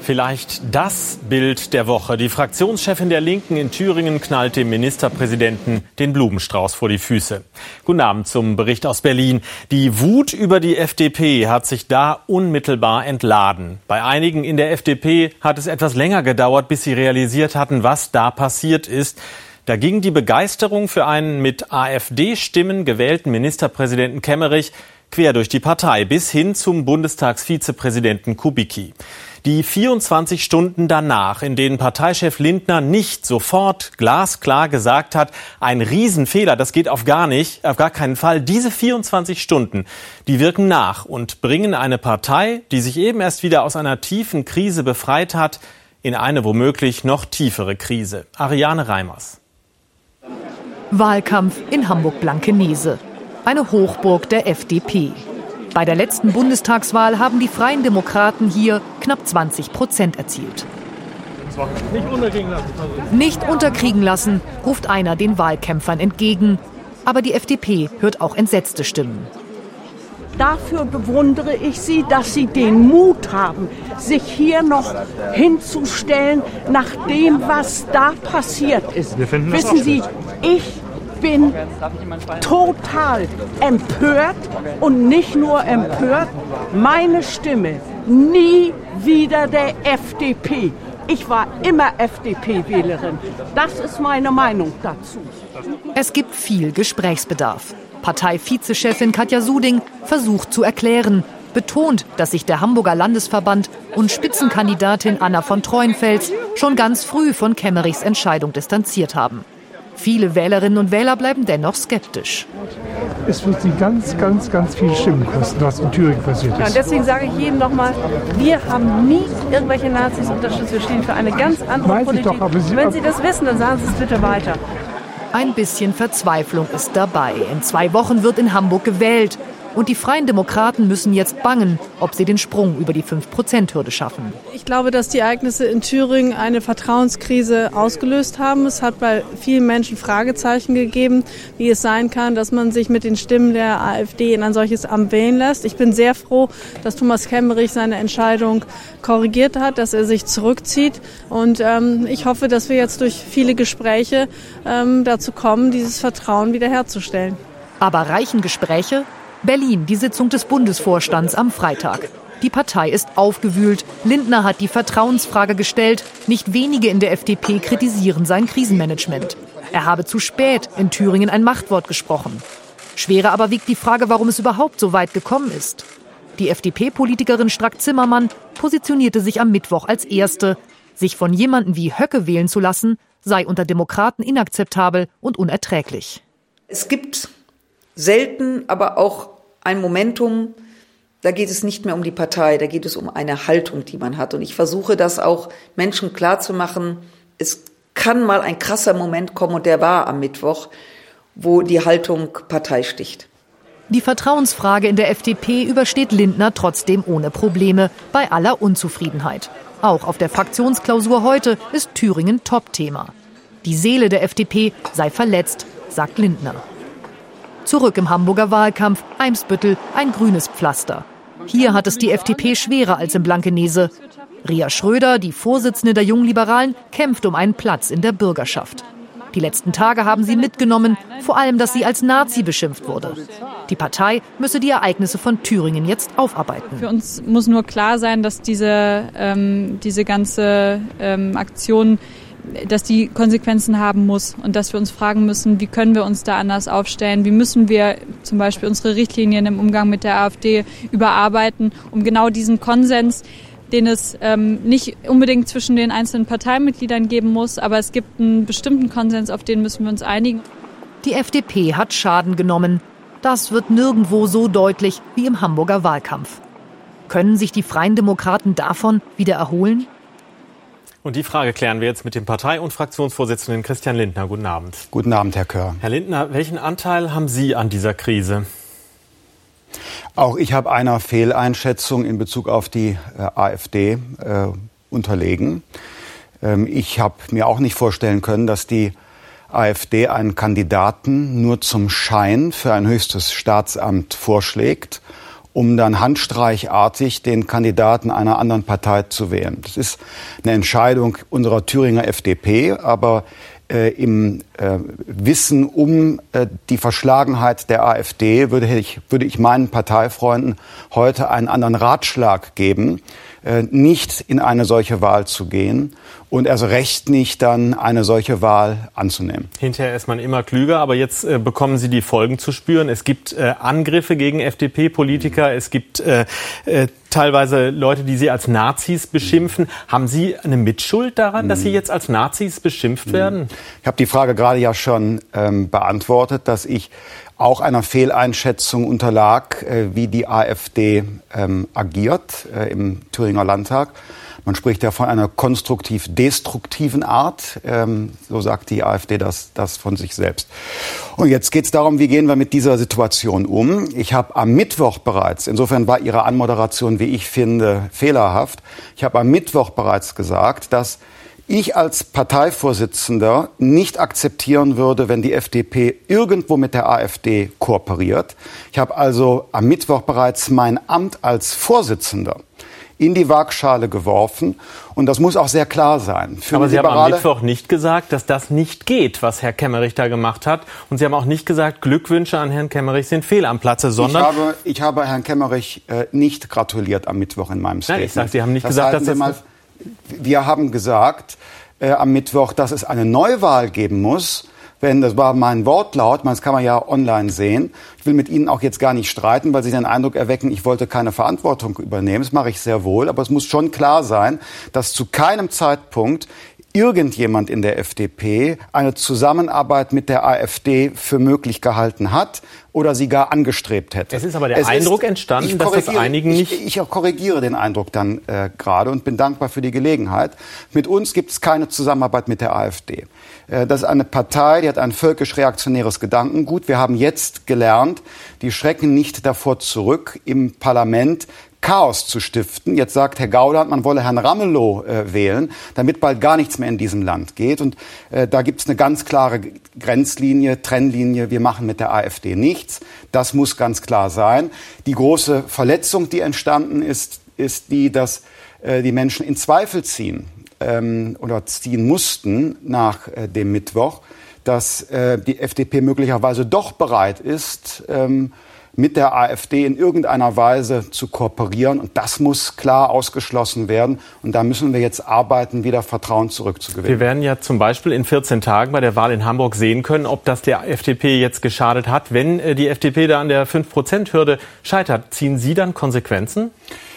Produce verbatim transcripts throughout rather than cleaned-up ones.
Vielleicht das Bild der Woche. Die Fraktionschefin der Linken in Thüringen knallt dem Ministerpräsidenten den Blumenstrauß vor die Füße. Guten Abend zum Bericht aus Berlin. Die Wut über die F D P hat sich da unmittelbar entladen. Bei einigen in der F D P hat es etwas länger gedauert, bis sie realisiert hatten, was da passiert ist. Da ging die Begeisterung für einen mit AfD-Stimmen gewählten Ministerpräsidenten Kemmerich quer durch die Partei bis hin zum Bundestagsvizepräsidenten Kubicki. Die vierundzwanzig Stunden danach, in denen Parteichef Lindner nicht sofort glasklar gesagt hat, ein Riesenfehler, das geht auf gar nicht, auf gar keinen Fall. Diese vierundzwanzig Stunden, die wirken nach und bringen eine Partei, die sich eben erst wieder aus einer tiefen Krise befreit hat, in eine womöglich noch tiefere Krise. Ariane Reimers. Wahlkampf in Hamburg-Blankenese. Eine Hochburg der F D P. Bei der letzten Bundestagswahl haben die Freien Demokraten hier knapp zwanzig Prozent erzielt. Nicht unterkriegen lassen. Nicht unterkriegen lassen, ruft einer den Wahlkämpfern entgegen. Aber die F D P hört auch entsetzte Stimmen. Dafür bewundere ich Sie, dass Sie den Mut haben, sich hier noch hinzustellen, nach dem, was da passiert ist. Wir finden das Wissen Sie, ich bin total empört und nicht nur empört. Meine Stimme nie wieder der F D P. Ich war immer F D P-Wählerin. Das ist meine Meinung dazu. Es gibt viel Gesprächsbedarf. Parteivizechefin Katja Suding versucht zu erklären, betont, dass sich der Hamburger Landesverband und Spitzenkandidatin Anna von Treuenfels schon ganz früh von Kemmerichs Entscheidung distanziert haben. Viele Wählerinnen und Wähler bleiben dennoch skeptisch. Es wird sie ganz, ganz, ganz viele Stimmen kosten, was in Thüringen passiert ist. Ja, und deswegen sage ich jedem nochmal, wir haben nie irgendwelche Nazis unterstützt. Wir stehen für eine ganz andere Weiß Politik. Ich doch, aber Sie Wenn Sie das wissen, dann sagen Sie es bitte weiter. Ein bisschen Verzweiflung ist dabei. In zwei Wochen wird in Hamburg gewählt. Und die Freien Demokraten müssen jetzt bangen, ob sie den Sprung über die fünf Prozent Hürde schaffen. Ich glaube, dass die Ereignisse in Thüringen eine Vertrauenskrise ausgelöst haben. Es hat bei vielen Menschen Fragezeichen gegeben, wie es sein kann, dass man sich mit den Stimmen der AfD in ein solches Amt wählen lässt. Ich bin sehr froh, dass Thomas Kemmerich seine Entscheidung korrigiert hat, dass er sich zurückzieht. Und ähm, ich hoffe, dass wir jetzt durch viele Gespräche ähm, dazu kommen, dieses Vertrauen wiederherzustellen. Aber reichen Gespräche? Berlin, die Sitzung des Bundesvorstands am Freitag. Die Partei ist aufgewühlt. Lindner hat die Vertrauensfrage gestellt. Nicht wenige in der F D P kritisieren sein Krisenmanagement. Er habe zu spät in Thüringen ein Machtwort gesprochen. Schwerer aber wiegt die Frage, warum es überhaupt so weit gekommen ist. Die F D P-Politikerin Strack-Zimmermann positionierte sich am Mittwoch als Erste. Sich von jemandem wie Höcke wählen zu lassen, sei unter Demokraten inakzeptabel und unerträglich. Es gibt selten, aber auch ein Momentum, da geht es nicht mehr um die Partei, da geht es um eine Haltung, die man hat. Und ich versuche das auch Menschen klarzumachen. Es kann mal ein krasser Moment kommen, und der war am Mittwoch, wo die Haltung Partei sticht. Die Vertrauensfrage in der F D P übersteht Lindner trotzdem ohne Probleme, bei aller Unzufriedenheit. Auch auf der Fraktionsklausur heute ist Thüringen Top-Thema. Die Seele der F D P sei verletzt, sagt Lindner. Zurück im Hamburger Wahlkampf, Eimsbüttel, ein grünes Pflaster. Hier hat es die F D P schwerer als in Blankenese. Ria Schröder, die Vorsitzende der Jungliberalen, kämpft um einen Platz in der Bürgerschaft. Die letzten Tage haben sie mitgenommen, vor allem, dass sie als Nazi beschimpft wurde. Die Partei müsse die Ereignisse von Thüringen jetzt aufarbeiten. Für uns muss nur klar sein, dass diese, ähm, diese ganze ähm, Aktion, dass die Konsequenzen haben muss und dass wir uns fragen müssen, wie können wir uns da anders aufstellen, wie müssen wir zum Beispiel unsere Richtlinien im Umgang mit der AfD überarbeiten, um genau diesen Konsens, den es ähm, nicht unbedingt zwischen den einzelnen Parteimitgliedern geben muss, aber es gibt einen bestimmten Konsens, auf den müssen wir uns einigen. Die F D P hat Schaden genommen. Das wird nirgendwo so deutlich wie im Hamburger Wahlkampf. Können sich die Freien Demokraten davon wieder erholen? Und die Frage klären wir jetzt mit dem Partei- und Fraktionsvorsitzenden Christian Lindner. Guten Abend. Guten Abend, Herr Körr. Herr Lindner, welchen Anteil haben Sie an dieser Krise? Auch ich habe einer Fehleinschätzung in Bezug auf die äh, AfD äh, unterlegen. Ähm, ich habe mir auch nicht vorstellen können, dass die AfD einen Kandidaten nur zum Schein für ein höchstes Staatsamt vorschlägt um dann handstreichartig den Kandidaten einer anderen Partei zu wählen. Das ist eine Entscheidung unserer Thüringer F D P, aber äh, im äh, Wissen um äh, die Verschlagenheit der AfD würde ich, würde ich meinen Parteifreunden heute einen anderen Ratschlag geben, äh, nicht in eine solche Wahl zu gehen und erst recht nicht dann eine solche Wahl anzunehmen. Hinterher ist man immer klüger, aber jetzt äh, bekommen Sie die Folgen zu spüren. Es gibt äh, Angriffe gegen F D P-Politiker, mhm. es gibt äh, äh, teilweise Leute, die Sie als Nazis beschimpfen. Mhm. Haben Sie eine Mitschuld daran, mhm. dass Sie jetzt als Nazis beschimpft mhm. werden? Ich habe die Frage gerade ja schon ähm, beantwortet, dass ich auch einer Fehleinschätzung unterlag, äh, wie die AfD ähm, agiert äh, im Thüringer Landtag. Man spricht ja von einer konstruktiv-destruktiven Art. Ähm, so sagt die AfD das, das von sich selbst. Und jetzt geht es darum, wie gehen wir mit dieser Situation um. Ich habe am Mittwoch bereits, insofern war Ihre Anmoderation, wie ich finde, fehlerhaft. Ich habe am Mittwoch bereits gesagt, dass ich als Parteivorsitzender nicht akzeptieren würde, wenn die F D P irgendwo mit der AfD kooperiert. Ich habe also am Mittwoch bereits mein Amt als Vorsitzender in die Waagschale geworfen. Und das muss auch sehr klar sein. Für Aber Sie haben am Mittwoch nicht gesagt, dass das nicht geht, was Herr Kemmerich da gemacht hat. Und Sie haben auch nicht gesagt, Glückwünsche an Herrn Kemmerich sind fehl am Platze, sondern... Ich habe, ich habe Herrn Kemmerich äh, nicht gratuliert am Mittwoch in meinem Statement. Nein, ich sage, Sie haben nicht das gesagt, dass das... Mal, wir haben gesagt äh, am Mittwoch, dass es eine Neuwahl geben muss. Wenn, das war mein Wortlaut, das kann man ja online sehen. Ich will mit Ihnen auch jetzt gar nicht streiten, weil Sie den Eindruck erwecken, ich wollte keine Verantwortung übernehmen. Das mache ich sehr wohl. Aber es muss schon klar sein, dass zu keinem Zeitpunkt irgendjemand in der F D P eine Zusammenarbeit mit der AfD für möglich gehalten hat oder sie gar angestrebt hätte. Es ist aber der es Eindruck ist, entstanden, dass das einigen nicht... Ich, ich korrigiere den Eindruck dann äh, gerade und bin dankbar für die Gelegenheit. Mit uns gibt es keine Zusammenarbeit mit der AfD. Äh, das ist eine Partei, die hat ein völkisch-reaktionäres Gedankengut. Wir haben jetzt gelernt, die schrecken nicht davor zurück, im Parlament Chaos zu stiften. Jetzt sagt Herr Gauland, man wolle Herrn Ramelow äh, wählen, damit bald gar nichts mehr in diesem Land geht. Und äh, da gibt es eine ganz klare Grenzlinie, Trennlinie. Wir machen mit der AfD nichts. Das muss ganz klar sein. Die große Verletzung, die entstanden ist, ist die, dass äh, die Menschen in Zweifel ziehen ähm, oder ziehen mussten nach äh, dem Mittwoch, dass äh, die F D P möglicherweise doch bereit ist, ähm, mit der AfD in irgendeiner Weise zu kooperieren. Und das muss klar ausgeschlossen werden. Und da müssen wir jetzt arbeiten, wieder Vertrauen zurückzugewinnen. Wir werden ja zum Beispiel in vierzehn Tagen bei der Wahl in Hamburg sehen können, ob das der F D P jetzt geschadet hat. Wenn die F D P da an der fünf Prozent Hürde scheitert, ziehen Sie dann Konsequenzen?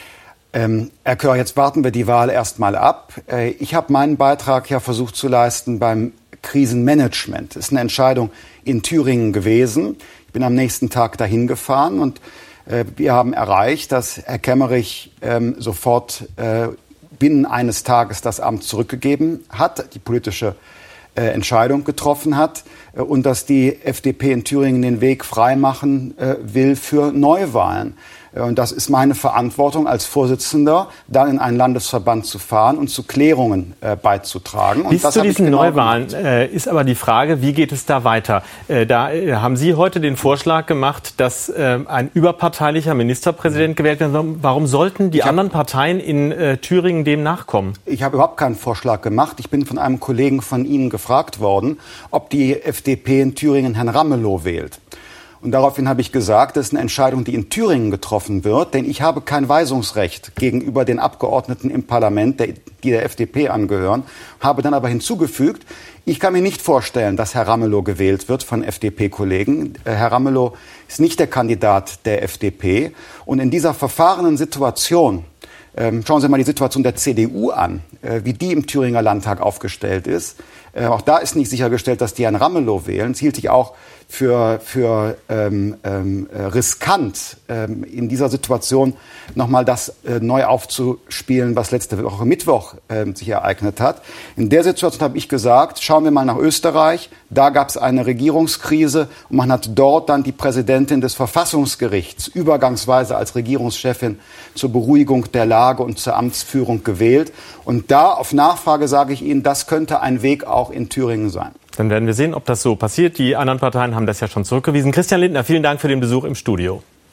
Ähm, Herr Körr, jetzt warten wir die Wahl erst mal ab. Äh, ich habe meinen Beitrag ja versucht zu leisten beim Krisenmanagement. Das ist eine Entscheidung in Thüringen gewesen. Ich bin am nächsten Tag dahin gefahren und äh, wir haben erreicht, dass Herr Kemmerich ähm, sofort äh, binnen eines Tages das Amt zurückgegeben hat, die politische äh, Entscheidung getroffen hat äh, und dass die F D P in Thüringen den Weg freimachen äh, will für Neuwahlen. Und das ist meine Verantwortung als Vorsitzender, dann in einen Landesverband zu fahren und zu Klärungen äh, beizutragen. Und Bis das zu diesen genau Neuwahlen äh, ist aber die Frage, wie geht es da weiter? Äh, da äh, haben Sie heute den Vorschlag gemacht, dass äh, ein überparteilicher Ministerpräsident gewählt wird. Warum sollten die ich anderen hab, Parteien in äh, Thüringen dem nachkommen? Ich habe überhaupt keinen Vorschlag gemacht. Ich bin von einem Kollegen von Ihnen gefragt worden, ob die F D P in Thüringen Herrn Ramelow wählt. Und daraufhin habe ich gesagt, das ist eine Entscheidung, die in Thüringen getroffen wird, denn ich habe kein Weisungsrecht gegenüber den Abgeordneten im Parlament, die der F D P angehören, habe dann aber hinzugefügt, ich kann mir nicht vorstellen, dass Herr Ramelow gewählt wird von F D P-Kollegen. Herr Ramelow ist nicht der Kandidat der F D P. Und in dieser verfahrenen Situation, ähm, schauen Sie mal die Situation der C D U an, äh, wie die im Thüringer Landtag aufgestellt ist. Äh, auch da ist nicht sichergestellt, dass die Herrn Ramelow wählen. Es hielt sich auch für, für ähm, ähm, riskant, ähm, in dieser Situation nochmal das äh, neu aufzuspielen, was letzte Woche Mittwoch äh, sich ereignet hat. In der Situation habe ich gesagt, schauen wir mal nach Österreich. Da gab es eine Regierungskrise und man hat dort dann die Präsidentin des Verfassungsgerichts übergangsweise als Regierungschefin zur Beruhigung der Lage und zur Amtsführung gewählt. Und da auf Nachfrage sage ich Ihnen, das könnte ein Weg auch in Thüringen sein. Dann werden wir sehen, ob das so passiert. Die anderen Parteien haben das ja schon zurückgewiesen. Christian Lindner, vielen Dank für den Besuch im Studio.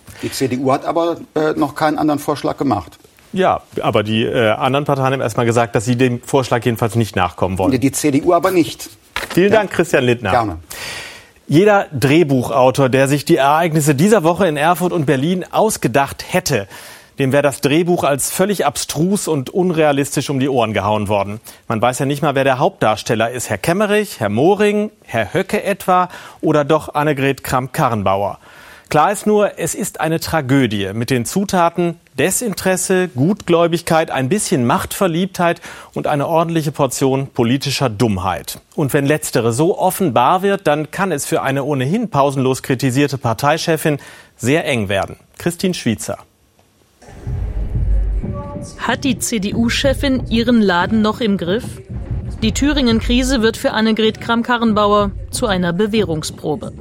Die C D U hat aber äh, noch keinen anderen Vorschlag gemacht. Ja, aber die äh, anderen Parteien haben erstmal gesagt, dass sie dem Vorschlag jedenfalls nicht nachkommen wollen. Die C D U aber nicht. Vielen ja. Dank, Christian Lindner. Gerne. Jeder Drehbuchautor, der sich die Ereignisse dieser Woche in Erfurt und Berlin ausgedacht hätte, dem wäre das Drehbuch als völlig abstrus und unrealistisch um die Ohren gehauen worden. Man weiß ja nicht mal, wer der Hauptdarsteller ist. Herr Kemmerich, Herr Moring, Herr Höcke etwa oder doch Annegret Kramp-Karrenbauer. Klar ist nur, es ist eine Tragödie mit den Zutaten Desinteresse, Gutgläubigkeit, ein bisschen Machtverliebtheit und eine ordentliche Portion politischer Dummheit. Und wenn letztere so offenbar wird, dann kann es für eine ohnehin pausenlos kritisierte Parteichefin sehr eng werden. Christine Schwiezer. Hat die C D U-Chefin ihren Laden noch im Griff? Die Thüringen-Krise wird für Annegret Kramp-Karrenbauer zu einer Bewährungsprobe.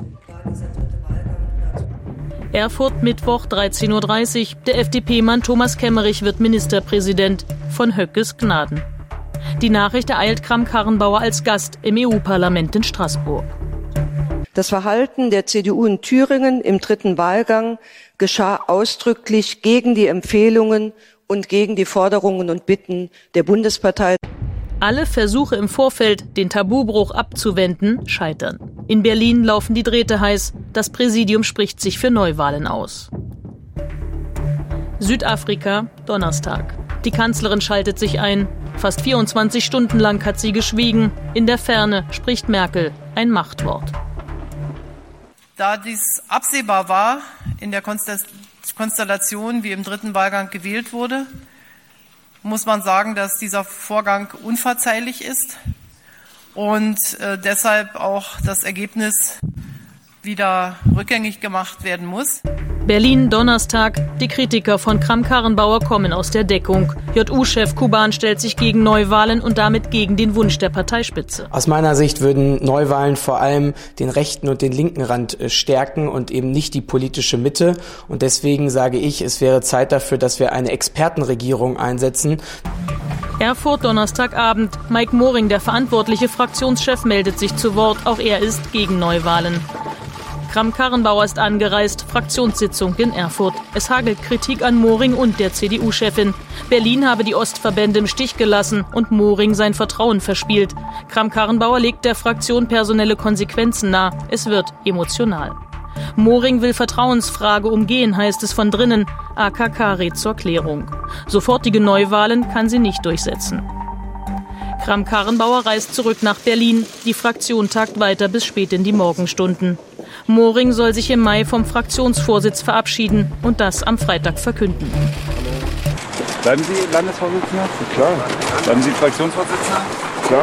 Erfurt, Mittwoch, dreizehn Uhr dreißig. Der F D P-Mann Thomas Kemmerich wird Ministerpräsident von Höckes Gnaden. Die Nachricht ereilt Kramp-Karrenbauer als Gast im E U-Parlament in Straßburg. Das Verhalten der C D U in Thüringen im dritten Wahlgang geschah ausdrücklich gegen die Empfehlungen und gegen die Forderungen und Bitten der Bundespartei. Alle Versuche im Vorfeld, den Tabubruch abzuwenden, scheitern. In Berlin laufen die Drähte heiß. Das Präsidium spricht sich für Neuwahlen aus. Südafrika, Donnerstag. Die Kanzlerin schaltet sich ein. Fast vierundzwanzig Stunden lang hat sie geschwiegen. In der Ferne spricht Merkel ein Machtwort. Da dies absehbar war in der Konstellation, wie im dritten Wahlgang gewählt wurde, muss man sagen, dass dieser Vorgang unverzeihlich ist und äh, deshalb auch das Ergebnis wieder rückgängig gemacht werden muss. Berlin, Donnerstag. Die Kritiker von Kramp-Karrenbauer kommen aus der Deckung. J U-Chef Kuban stellt sich gegen Neuwahlen und damit gegen den Wunsch der Parteispitze. Aus meiner Sicht würden Neuwahlen vor allem den rechten und den linken Rand stärken und eben nicht die politische Mitte. Und deswegen sage ich, es wäre Zeit dafür, dass wir eine Expertenregierung einsetzen. Erfurt, Donnerstagabend. Mike Moring, der verantwortliche Fraktionschef, meldet sich zu Wort. Auch er ist gegen Neuwahlen. Kramp-Karrenbauer ist angereist, Fraktionssitzung in Erfurt. Es hagelt Kritik an Moring und der C D U-Chefin. Berlin habe die Ostverbände im Stich gelassen und Moring sein Vertrauen verspielt. Kramp-Karrenbauer legt der Fraktion personelle Konsequenzen nahe. Es wird emotional. Moring will Vertrauensfrage umgehen, heißt es von drinnen. A K K rät zur Klärung. Sofortige Neuwahlen kann sie nicht durchsetzen. Kramp-Karrenbauer reist zurück nach Berlin. Die Fraktion tagt weiter bis spät in die Morgenstunden. Moring soll sich im Mai vom Fraktionsvorsitz verabschieden und das am Freitag verkünden. Bleiben Sie Landesvorsitzender? Klar. Bleiben Sie Fraktionsvorsitzender? Klar.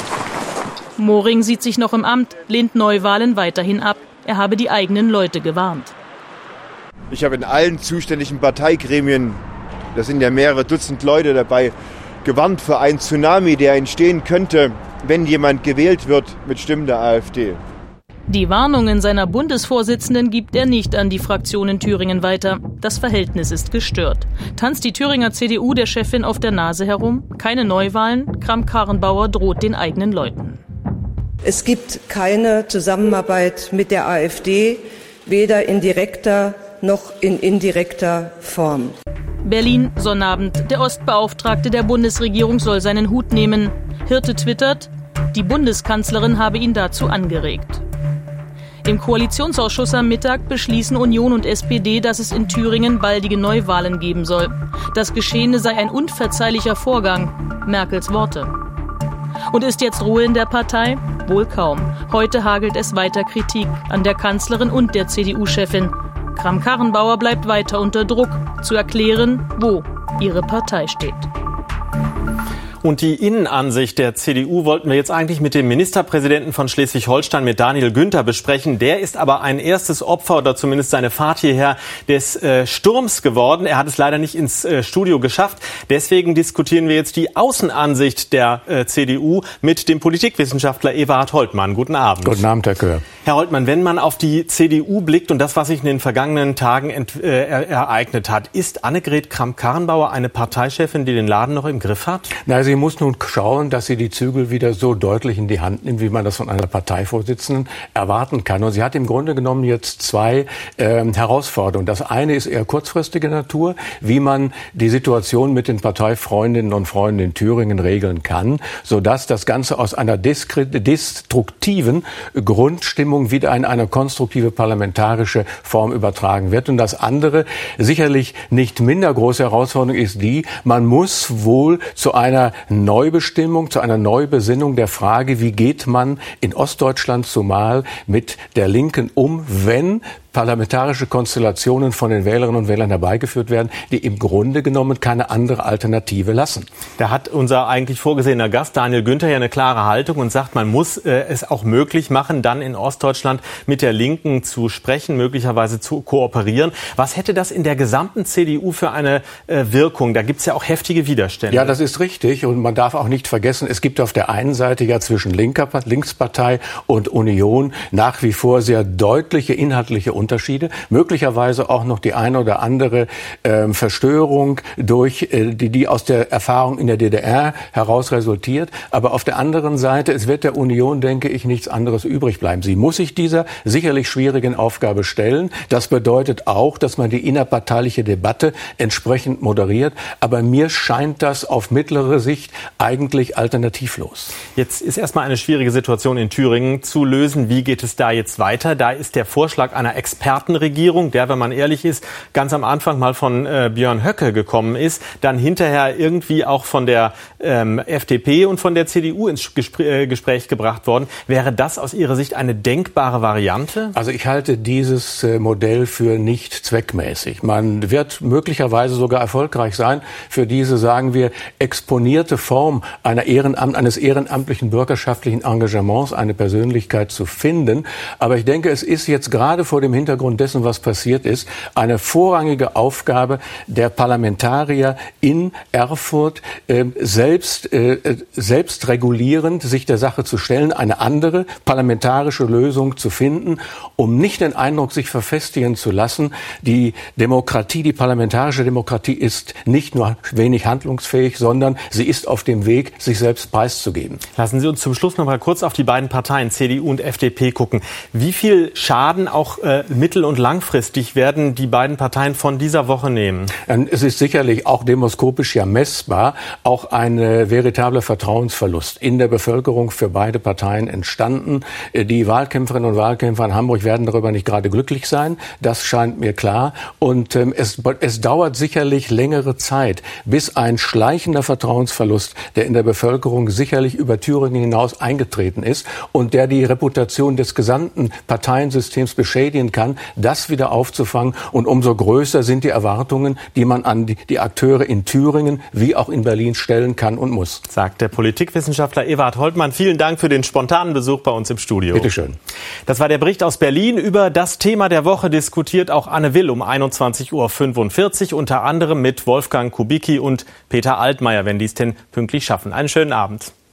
Moring sieht sich noch im Amt, lehnt Neuwahlen weiterhin ab. Er habe die eigenen Leute gewarnt. Ich habe in allen zuständigen Parteigremien, da sind ja mehrere Dutzend Leute dabei, gewarnt für einen Tsunami, der entstehen könnte, wenn jemand gewählt wird mit Stimmen der AfD. Die Warnungen seiner Bundesvorsitzenden gibt er nicht an die Fraktion in Thüringen weiter. Das Verhältnis ist gestört. Tanzt die Thüringer C D U der Chefin auf der Nase herum? Keine Neuwahlen? Kramp-Karrenbauer droht den eigenen Leuten. Es gibt keine Zusammenarbeit mit der AfD, weder in direkter noch in indirekter Form. Berlin, Sonnabend. Der Ostbeauftragte der Bundesregierung soll seinen Hut nehmen. Hirte twittert, die Bundeskanzlerin habe ihn dazu angeregt. Im Koalitionsausschuss am Mittag beschließen Union und S P D, dass es in Thüringen baldige Neuwahlen geben soll. Das Geschehene sei ein unverzeihlicher Vorgang. Merkels Worte. Und ist jetzt Ruhe in der Partei? Wohl kaum. Heute hagelt es weiter Kritik an der Kanzlerin und der C D U-Chefin. Kramp-Karrenbauer bleibt weiter unter Druck, zu erklären, wo ihre Partei steht. Und die Innenansicht der C D U wollten wir jetzt eigentlich mit dem Ministerpräsidenten von Schleswig-Holstein, mit Daniel Günther, besprechen. Der ist aber ein erstes Opfer, oder zumindest seine Fahrt hierher, des äh, Sturms geworden. Er hat es leider nicht ins äh, Studio geschafft. Deswegen diskutieren wir jetzt die Außenansicht der äh, C D U mit dem Politikwissenschaftler Eberhard Holtmann. Guten Abend. Guten Abend, Herr Köhr. Herr Holtmann, wenn man auf die C D U blickt und das, was sich in den vergangenen Tagen ent, äh, ereignet hat, ist Annegret Kramp-Karrenbauer eine Parteichefin, die den Laden noch im Griff hat? Na, sie sie muss nun schauen, dass sie die Zügel wieder so deutlich in die Hand nimmt, wie man das von einer Parteivorsitzenden erwarten kann. Und sie hat im Grunde genommen jetzt zwei äh, Herausforderungen. Das eine ist eher kurzfristige Natur, wie man die Situation mit den Parteifreundinnen und Freunden in Thüringen regeln kann, sodass das Ganze aus einer destruktiven Grundstimmung wieder in eine konstruktive parlamentarische Form übertragen wird. Und das andere, sicherlich nicht minder große Herausforderung, ist die, man muss wohl zu einer Neubestimmung, zu einer Neubesinnung der Frage, wie geht man in Ostdeutschland zumal mit der Linken um, wenn parlamentarische Konstellationen von den Wählerinnen und Wählern herbeigeführt werden, die im Grunde genommen keine andere Alternative lassen. Da hat unser eigentlich vorgesehener Gast Daniel Günther ja eine klare Haltung und sagt, man muss äh, es auch möglich machen, dann in Ostdeutschland mit der Linken zu sprechen, möglicherweise zu kooperieren. Was hätte das in der gesamten C D U für eine äh, Wirkung? Da gibt es ja auch heftige Widerstände. Ja, das ist richtig. Und man darf auch nicht vergessen, es gibt auf der einen Seite ja zwischen Linker, Linkspartei und Union nach wie vor sehr deutliche inhaltliche Unterschiede. Unterschiede, möglicherweise auch noch die eine oder andere äh, Verstörung durch äh, die, die aus der Erfahrung in der D D R heraus resultiert. Aber auf der anderen Seite, es wird der Union, denke ich, nichts anderes übrig bleiben. Sie muss sich dieser sicherlich schwierigen Aufgabe stellen. Das bedeutet auch, dass man die innerparteiliche Debatte entsprechend moderiert. Aber mir scheint das auf mittlere Sicht eigentlich alternativlos. Jetzt ist erstmal eine schwierige Situation in Thüringen zu lösen. Wie geht es da jetzt weiter? Da ist der Vorschlag einer Expertenregierung, der, wenn man ehrlich ist, ganz am Anfang mal von äh, Björn Höcke gekommen ist, dann hinterher irgendwie auch von der ähm, F D P und von der C D U ins Gespr- äh, Gespräch gebracht worden. Wäre das aus Ihrer Sicht eine denkbare Variante? Also ich halte dieses äh, Modell für nicht zweckmäßig. Man wird möglicherweise sogar erfolgreich sein für diese, sagen wir, exponierte Form einer Ehrenamt, eines ehrenamtlichen bürgerschaftlichen Engagements, eine Persönlichkeit zu finden. Aber ich denke, es ist jetzt gerade vor dem Hintergrund dessen, was passiert ist, eine vorrangige Aufgabe der Parlamentarier in Erfurt, äh, selbst, äh, selbst regulierend sich der Sache zu stellen, eine andere parlamentarische Lösung zu finden, um nicht den Eindruck sich verfestigen zu lassen, die Demokratie, die parlamentarische Demokratie ist nicht nur wenig handlungsfähig, sondern sie ist auf dem Weg, sich selbst preiszugeben. Lassen Sie uns zum Schluss noch mal kurz auf die beiden Parteien C D U und F D P gucken. Wie viel Schaden auch äh, mittel- und langfristig werden die beiden Parteien von dieser Woche nehmen? Es ist sicherlich auch demoskopisch ja messbar, auch ein äh, veritabler Vertrauensverlust in der Bevölkerung für beide Parteien entstanden. Äh, die Wahlkämpferinnen und Wahlkämpfer in Hamburg werden darüber nicht gerade glücklich sein. Das scheint mir klar. Und ähm, es, es dauert sicherlich längere Zeit, bis ein schleichender Vertrauensverlust, der in der Bevölkerung sicherlich über Thüringen hinaus eingetreten ist und der die Reputation des gesamten Parteiensystems beschädigen kann, das wieder aufzufangen. Und umso größer sind die Erwartungen, die man an die, die Akteure in Thüringen wie auch in Berlin stellen kann und muss. Sagt der Politikwissenschaftler Ewald Holtmann. Vielen Dank für den spontanen Besuch bei uns im Studio. Bitte schön. Das war der Bericht aus Berlin. Über das Thema der Woche diskutiert auch Anne Will um einundzwanzig Uhr fünfundvierzig, unter anderem mit Wolfgang Kubicki und Peter Altmaier, wenn die es denn pünktlich schaffen. Einen schönen Abend.